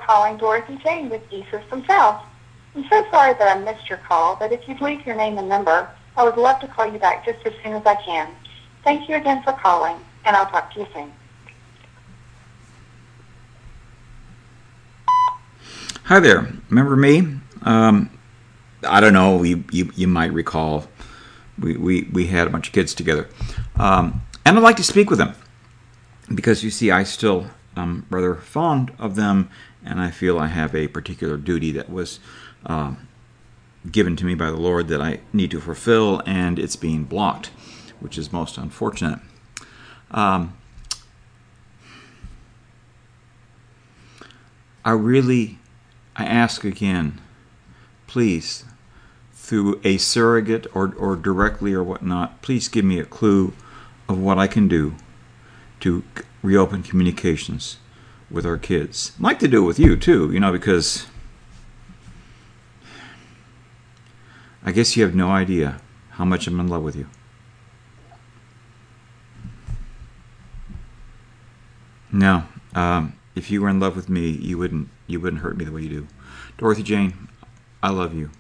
calling Dorothy Jane with E-System South. I'm so sorry that I missed your call, but if you'd leave your name and number, I would love to call you back just as soon as I can. Thank you again for calling, and I'll talk to you soon. Hi there. Remember me? I don't know. You might recall we had a bunch of kids together, and I'd like to speak with them because you see, I still am rather fond of them, and I feel I have a particular duty that was given to me by the Lord that I need to fulfill, and it's being blocked, which is most unfortunate. I ask again, please, through a surrogate or directly or whatnot, please give me a clue of what I can do to reopen communications with our kids. I'd like to do it with you too, because I guess you have no idea how much I'm in love with you. No, if you were in love with me, you wouldn't hurt me the way you do. Dorothy Jane, I love you.